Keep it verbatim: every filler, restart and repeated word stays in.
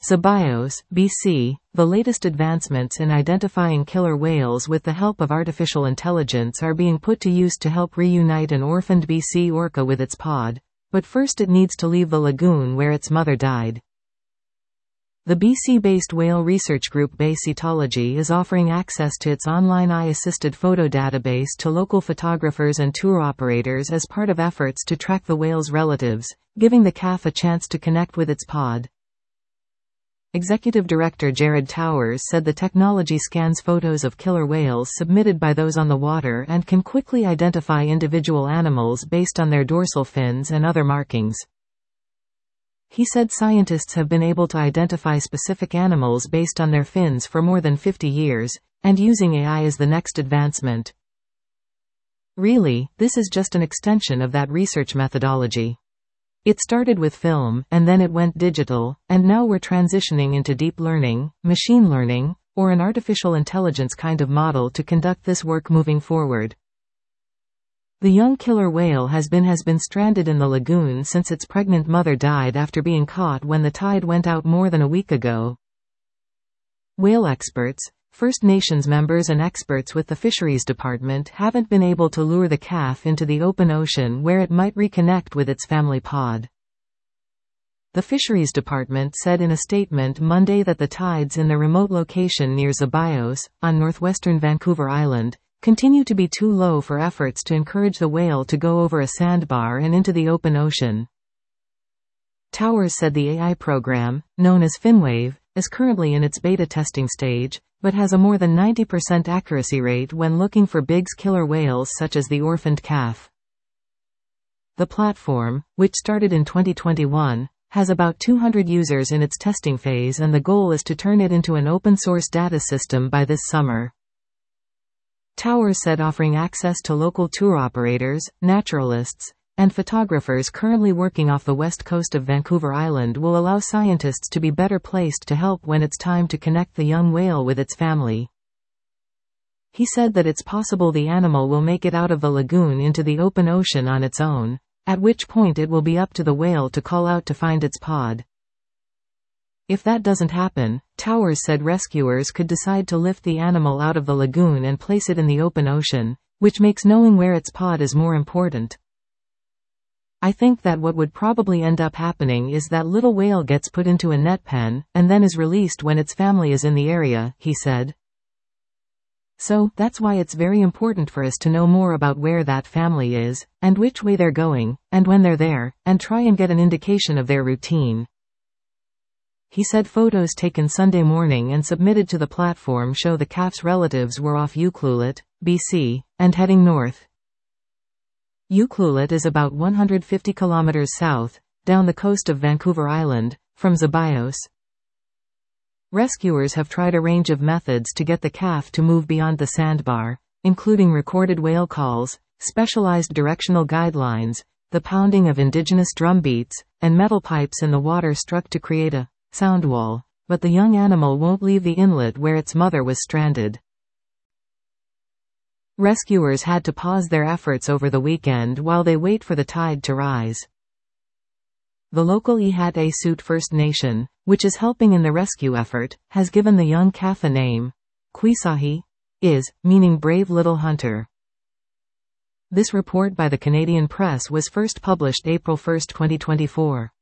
Zebios, B C, the latest advancements in identifying killer whales with the help of artificial intelligence are being put to use to help reunite an orphaned B C orca with its pod, but first it needs to leave the lagoon where its mother died. The B C-based whale research group Bay Cetology is offering access to its online eye-assisted photo database to local photographers and tour operators as part of efforts to track the whale's relatives, giving the calf a chance to connect with its pod. Executive Director Jared Towers said the technology scans photos of killer whales submitted by those on the water and can quickly identify individual animals based on their dorsal fins and other markings. He said scientists have been able to identify specific animals based on their fins for more than fifty years, and using A I is the next advancement. Really, this is just an extension of that research methodology. It started with film, and then it went digital, and now we're transitioning into deep learning, machine learning, or an artificial intelligence kind of model to conduct this work moving forward. The young killer whale has been has been stranded in the lagoon since its pregnant mother died after being caught when the tide went out more than a week ago. Whale experts, First Nations members and experts with the Fisheries Department haven't been able to lure the calf into the open ocean where it might reconnect with its family pod. The Fisheries Department said in a statement Monday that the tides in the remote location near Zebios, on northwestern Vancouver Island, continue to be too low for efforts to encourage the whale to go over a sandbar and into the open ocean. Towers said the A I program, known as FinWave, is currently in its beta testing stage, but has a more than ninety percent accuracy rate when looking for big killer whales such as the orphaned calf. The platform, which started in twenty twenty-one, has about two hundred users in its testing phase, and the goal is to turn it into an open-source data system by this summer. Towers said offering access to local tour operators, naturalists, and photographers currently working off the west coast of Vancouver Island will allow scientists to be better placed to help when it's time to connect the young whale with its family. He said that it's possible the animal will make it out of the lagoon into the open ocean on its own, at which point it will be up to the whale to call out to find its pod. If that doesn't happen, Towers said rescuers could decide to lift the animal out of the lagoon and place it in the open ocean, which makes knowing where its pod is more important. I think that what would probably end up happening is that little whale gets put into a net pen, and then is released when its family is in the area, he said. So, that's why it's very important for us to know more about where that family is, and which way they're going, and when they're there, and try and get an indication of their routine. He said photos taken Sunday morning and submitted to the platform show the calf's relatives were off Ucluelet, B C, and heading north. Ucluelet is about one hundred fifty kilometers south, down the coast of Vancouver Island, from Zebios. Rescuers have tried a range of methods to get the calf to move beyond the sandbar, including recorded whale calls, specialized directional guidelines, the pounding of indigenous drum beats, and metal pipes in the water struck to create a sound wall, but the young animal won't leave the inlet where its mother was stranded. Rescuers had to pause their efforts over the weekend while they wait for the tide to rise. The local Ihat-Asut First Nation, which is helping in the rescue effort, has given the young calf a name. Quisahi is, meaning brave little hunter. This report by the Canadian Press was first published April first, twenty twenty-four.